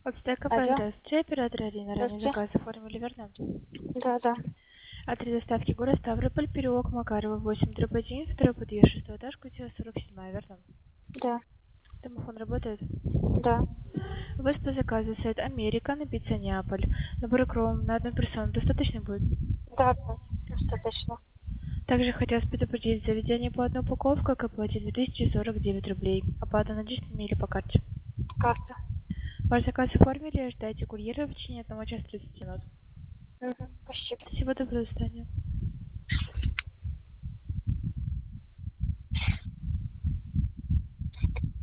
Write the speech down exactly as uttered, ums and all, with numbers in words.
Аптека Алло. Здравствуйте, оператор Арина. Ранее Здравствуйте. заказ оформили, верно? Да, да. Адрес доставки город Ставрополь, переулок Макарова, восемь, дробь один, второй подъезд, шестой этаж, квартира сорок семь, верно? Да. Домофон работает? Да. У вас по заказу сайт Америка на пицца Неаполь. Набор кром на одну персону достаточно будет? Да, да. Достаточно. Также хотелось предупредить, заведение по одной упаковке к оплате две тысячи сорок девять рублей. Оплата наличными или по карте. Карта. Ваш заказ оформили, ожидайте курьера в течение одного часа тридцать минут. Угу. Спасибо. Спасибо, доброго свидания.